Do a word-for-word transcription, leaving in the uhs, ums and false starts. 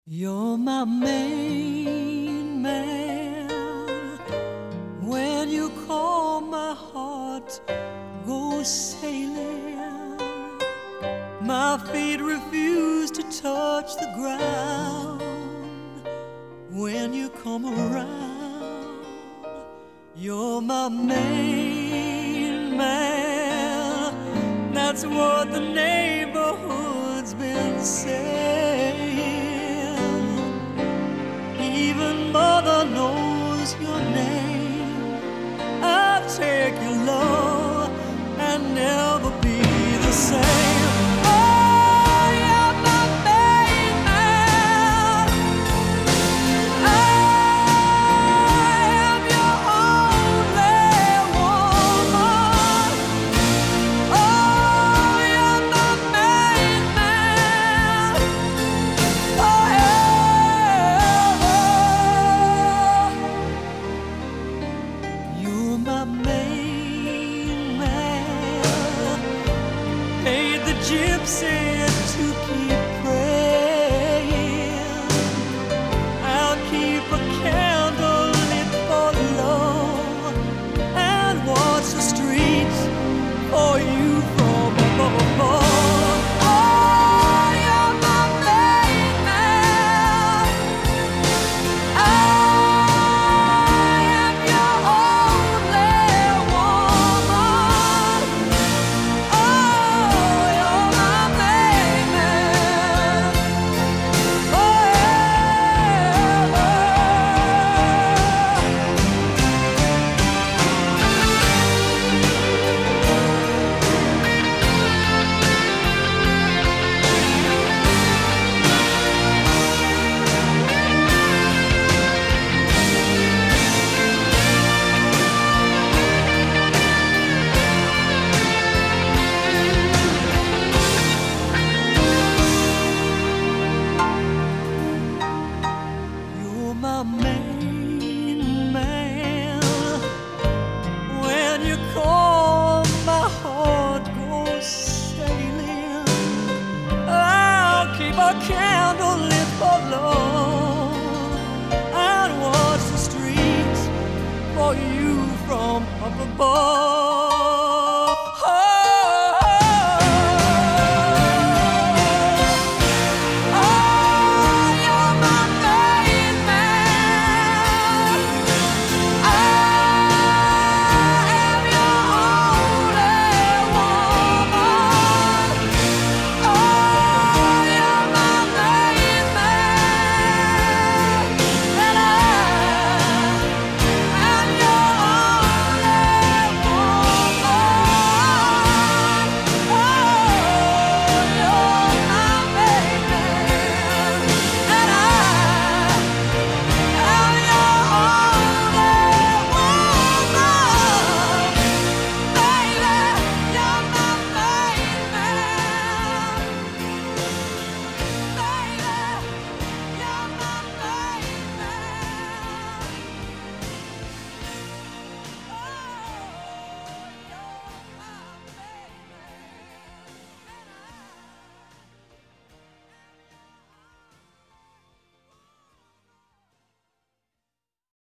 You're my main man. When you call, my heart goes sailing. My feet refuse to touch the ground. When you come around, you're my main man. That's what the neighborhood's been saying. Even mother knows your name. I'll take your love and never be the same. Oh, you're my main man. I am your only woman. Oh, you're my main man. You're my main man. Paid the gypsy to keep praying. I'll keep a candle lit for love and watch the streets for you from above. Oh, you're my main man. I am your only woman. Oh, you're my main man. You're my main man. When you call, my heart goes sailing. I'll keep a candle lit for love and watch the streets for you from up above.